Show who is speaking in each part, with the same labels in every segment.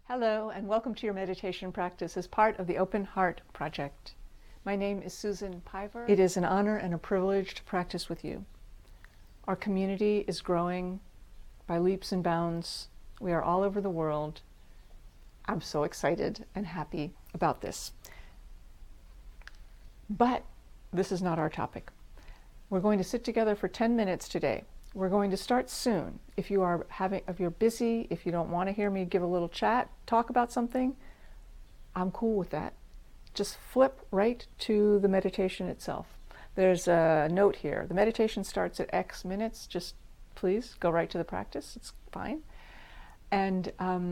Speaker 1: Hello, and welcome to your meditation practice as part of the Open Heart Project. My name is Susan Piver. It is an honor and a privilege to practice with you. Our community is growing by leaps and bounds. We are all over the world. I'm so excited and happy about this. But this is not our topic. We're going to sit together for 10 minutes today. We're going to start soon. If you're busy, if you don't want to hear me give a little chat, talk about something, I'm cool with that. Just flip right to the meditation itself. There's a note here. The meditation starts at X minutes. Just please go right to the practice. It's fine. And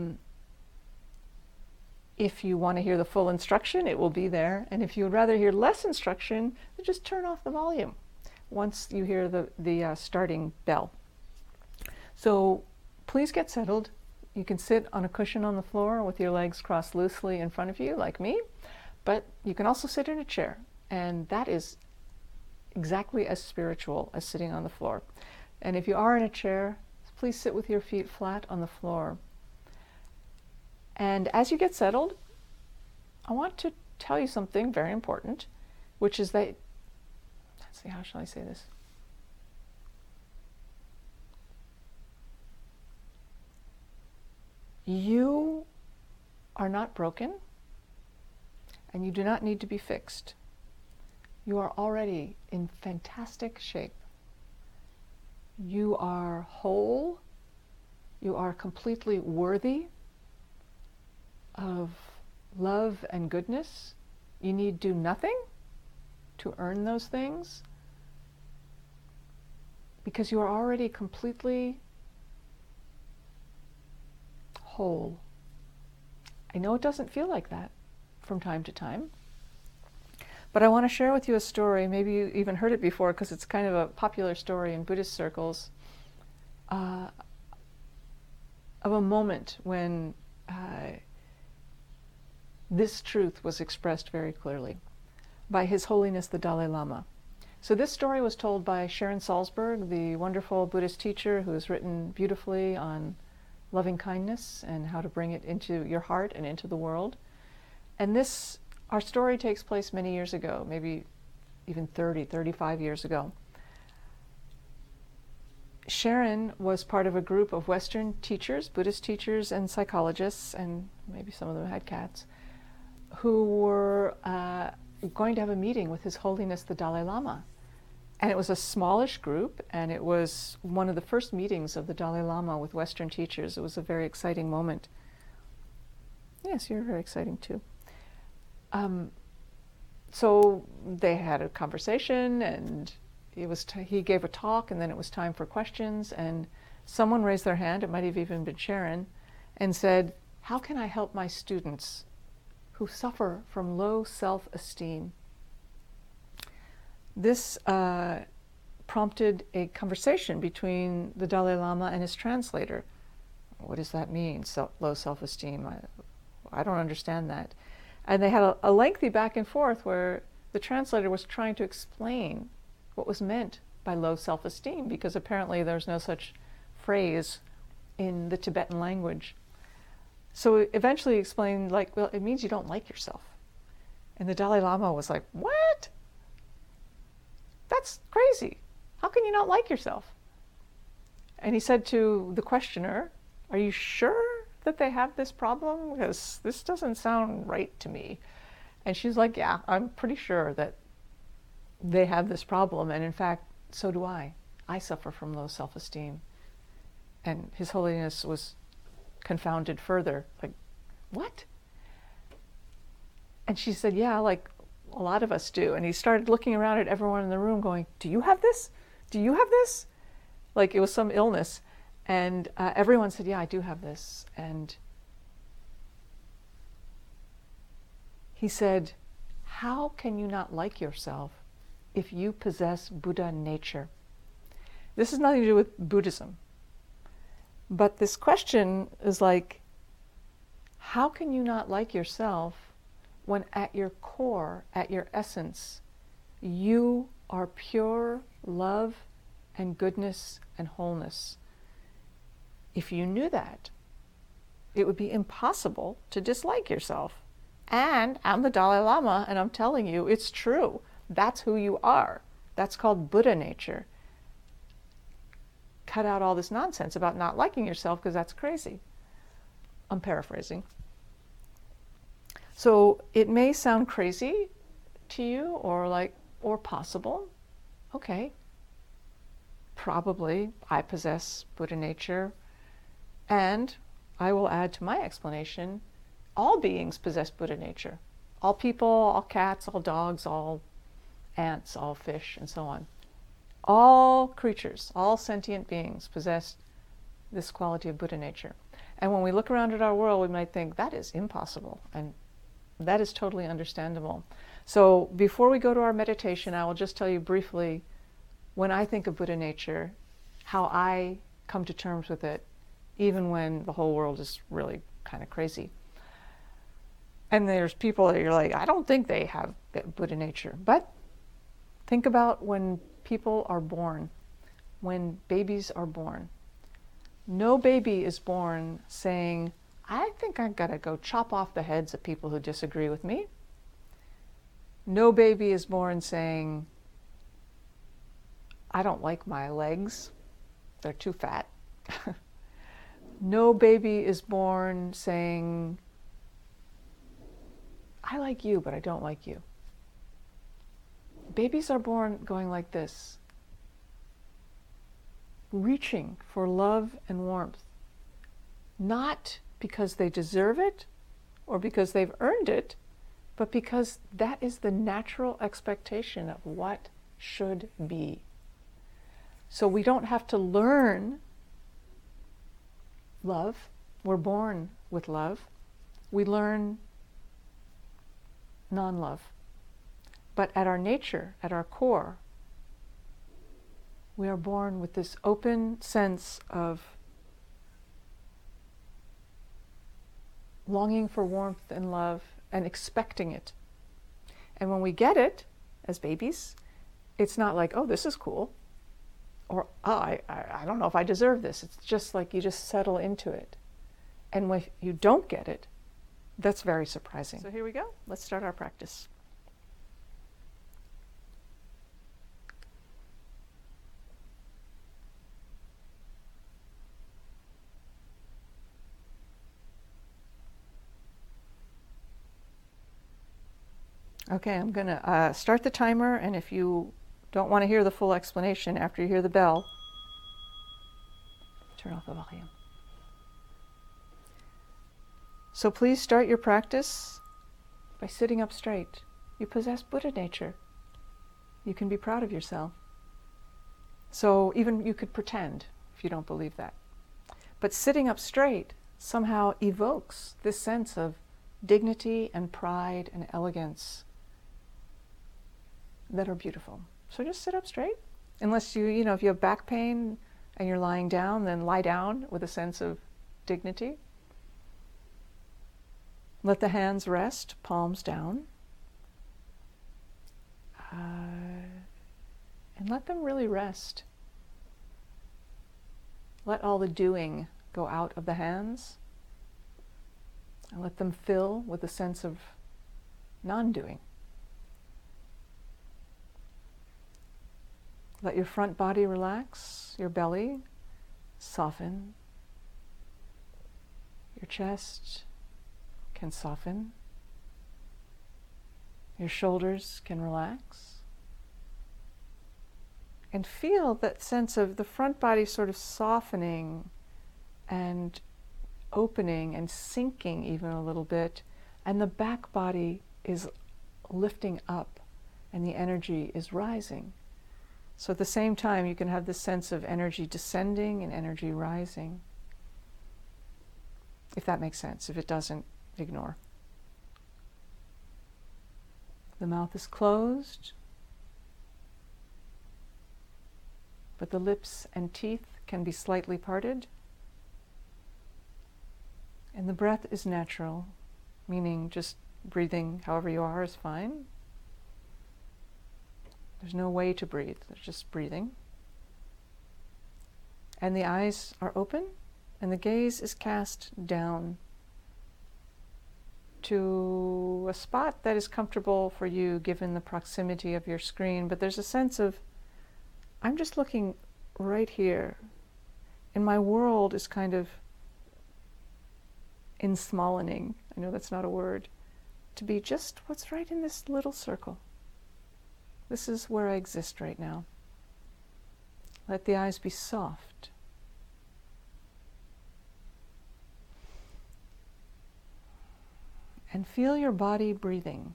Speaker 1: if you want to hear the full instruction, it will be there. And if you would rather hear less instruction, then just turn off the volume once you hear the starting bell. So please get settled. You can sit on a cushion on the floor with your legs crossed loosely in front of you, like me, but you can also sit in a chair, and that is exactly as spiritual as sitting on the floor. And if you are in a chair, please sit with your feet flat on the floor. And as you get settled, I want to tell you something very important, which is that, let's see, how shall I say this? You are not broken, and you do not need to be fixed. You are already in fantastic shape. You are whole. You are completely worthy of love and goodness. You need do nothing to earn those things, because you are already completely whole. I know it doesn't feel like that from time to time, but I want to share with you a story. Maybe you even heard it before because it's kind of a popular story in Buddhist circles, of a moment when this truth was expressed very clearly by His Holiness the Dalai Lama. So this story was told by Sharon Salzberg, the wonderful Buddhist teacher who has written beautifully on loving kindness and how to bring it into your heart and into the world. And our story takes place many years ago, maybe even 35 years ago. Sharon was part of a group of Western teachers, Buddhist teachers and psychologists, and maybe some of them had cats, who were going to have a meeting with His Holiness the Dalai Lama. And it was a smallish group, and it was one of the first meetings of the Dalai Lama with Western teachers. It was a very exciting moment. Yes, you're very exciting too. So they had a conversation, and he gave a talk, and then it was time for questions, and someone raised their hand, it might have even been Sharon, and said, "How can I help my students who suffer from low self-esteem?" This prompted a conversation between the Dalai Lama and his translator. What does that mean, low self-esteem? I don't understand that. And they had a lengthy back and forth where the translator was trying to explain what was meant by low self-esteem, because apparently there's no such phrase in the Tibetan language. So eventually he explained, well, it means you don't like yourself. And the Dalai Lama was like, "What? That's crazy. How can you not like yourself?" And he said to the questioner, "Are you sure that they have this problem? Because this doesn't sound right to me." And she's like, "Yeah, I'm pretty sure that they have this problem. And in fact, so do I. I suffer from low self-esteem." And His Holiness was confounded further, like, "What?" And she said, "Yeah, like a lot of us do." And he started looking around at everyone in the room going, "Do you have this? Do you have this?" Like it was some illness. And everyone said, "Yeah, I do have this." And he said, "How can you not like yourself if you possess Buddha nature?" This has nothing to do with Buddhism. But this question is like, how can you not like yourself when at your core, at your essence, you are pure love and goodness and wholeness? If you knew that, it would be impossible to dislike yourself. And I'm the Dalai Lama, and I'm telling you, it's true. That's who you are. That's called Buddha nature. Cut out all this nonsense about not liking yourself, because that's crazy. I'm paraphrasing. So it may sound crazy to you, or possible. Okay. Probably I possess Buddha nature, and I will add to my explanation, all beings possess Buddha nature. All people, all cats, all dogs, all ants, all fish, and so on. All creatures, all sentient beings possess this quality of Buddha nature. And when we look around at our world, we might think that is impossible, and that is totally understandable. So before we go to our meditation, I will just tell you briefly, when I think of Buddha nature, how I come to terms with it, even when the whole world is really kind of crazy. And there's people that you're like, I don't think they have Buddha nature. But think about when people are born, when babies are born. No baby is born saying, I think I've got to go chop off the heads of people who disagree with me. No baby is born saying, I don't like my legs, they're too fat. No baby is born saying, I like you, but I don't like you. Babies are born going like this, reaching for love and warmth, not because they deserve it or because they've earned it, but because that is the natural expectation of what should be. So we don't have to learn love. We're born with love. We learn non-love. But at our nature, at our core, we are born with this open sense of longing for warmth and love and expecting it. And when we get it, as babies, it's not like, oh, this is cool, or oh, I don't know if I deserve this. It's just like you just settle into it. And when you don't get it, that's very surprising. So here we go. Let's start our practice. Okay, I'm going to start the timer, and if you don't want to hear the full explanation after you hear the bell, turn off the volume. So please start your practice by sitting up straight. You possess Buddha nature. You can be proud of yourself. So even you could pretend if you don't believe that. But sitting up straight somehow evokes this sense of dignity and pride and elegance that are beautiful. So just sit up straight. Unless if you have back pain and you're lying down, then lie down with a sense of dignity. Let the hands rest, palms down. And let them really rest. Let all the doing go out of the hands. And let them fill with a sense of non-doing. Let your front body relax, your belly soften, your chest can soften, your shoulders can relax, and feel that sense of the front body sort of softening and opening and sinking even a little bit, and the back body is lifting up and the energy is rising. So at the same time, you can have this sense of energy descending and energy rising. If that makes sense. If it doesn't, ignore. The mouth is closed, but the lips and teeth can be slightly parted. And the breath is natural, meaning just breathing however you are is fine. There's no way to breathe, there's just breathing. And the eyes are open, and the gaze is cast down to a spot that is comfortable for you given the proximity of your screen, but there's a sense of, I'm just looking right here, and my world is kind of ensmallening. I know that's not a word. To be just what's right in this little circle. This is where I exist right now. Let the eyes be soft. And feel your body breathing.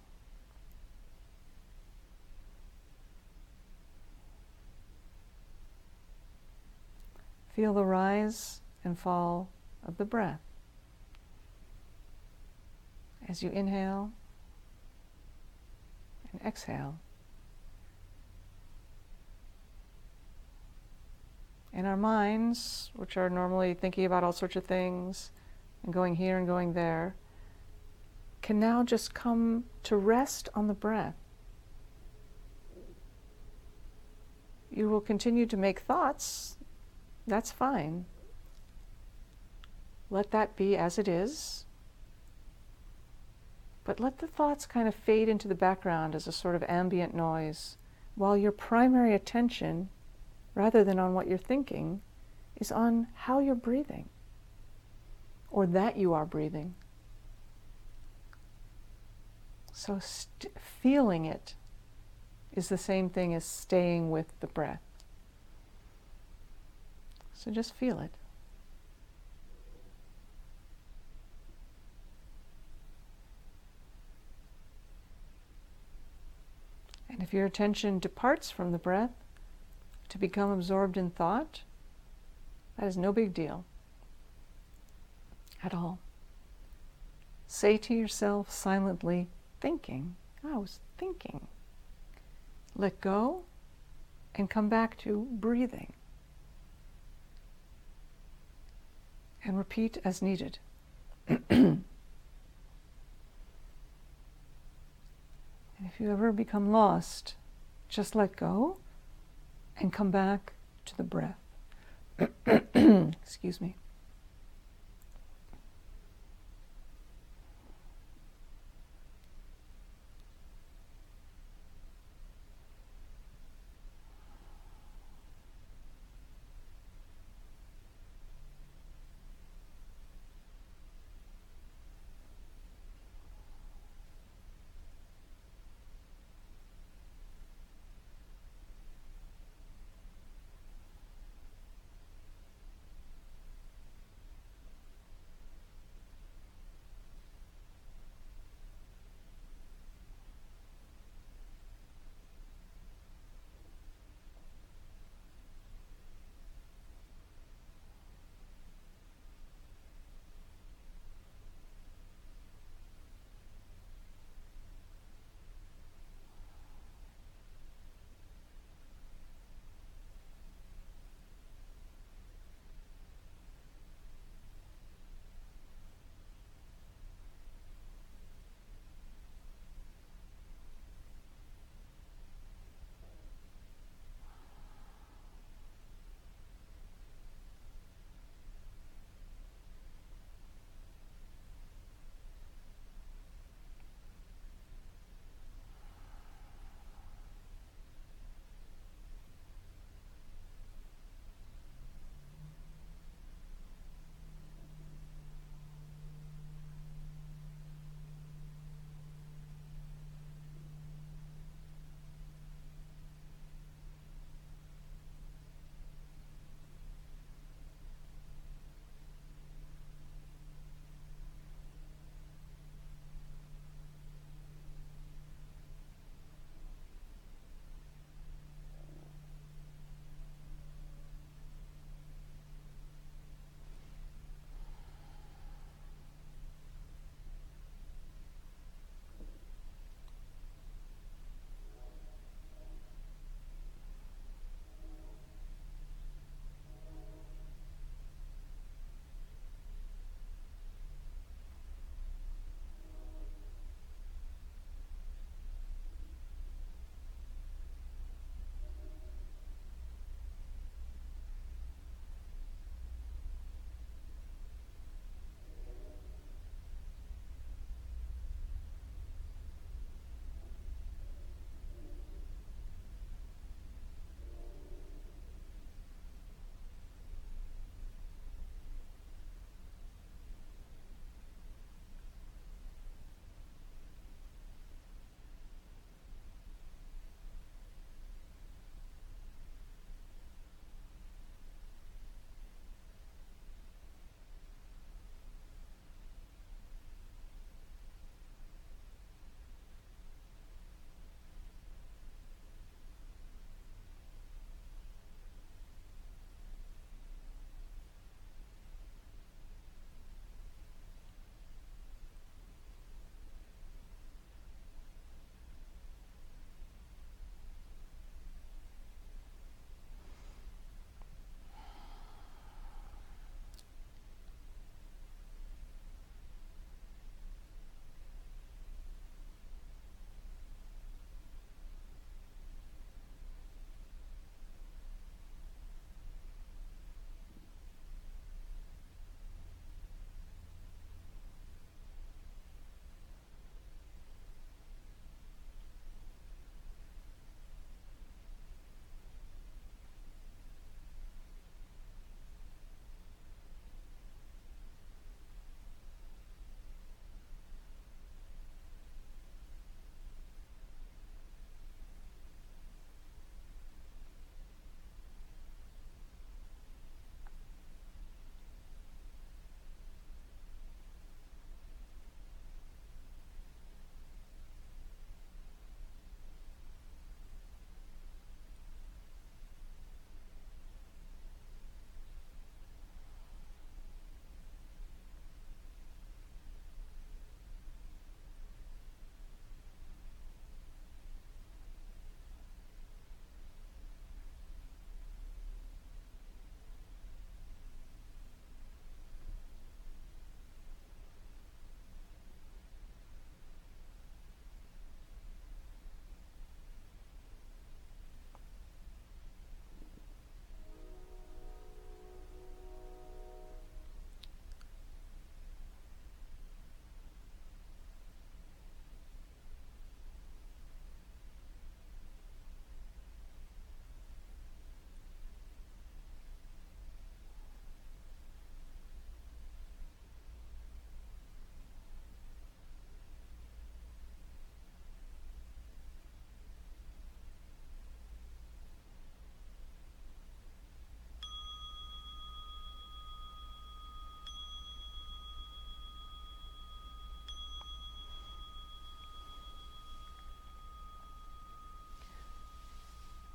Speaker 1: Feel the rise and fall of the breath as you inhale and exhale. And our minds, which are normally thinking about all sorts of things and going here and going there, can now just come to rest on the breath. You will continue to make thoughts. That's fine. Let that be as it is. But let the thoughts kind of fade into the background as a sort of ambient noise, while your primary attention, rather than on what you're thinking, is on how you're breathing, or that you are breathing. So feeling it is the same thing as staying with the breath. So just feel it. And if your attention departs from the breath to become absorbed in thought, that is no big deal at all. Say to yourself silently, thinking. I was thinking. Let go and come back to breathing. And repeat as needed. And if you ever become lost, just let go and come back to the breath. Excuse me.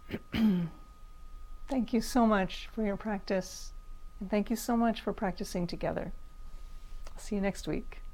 Speaker 1: Thank you so much for your practice, and thank you so much for practicing together. I'll see you next week.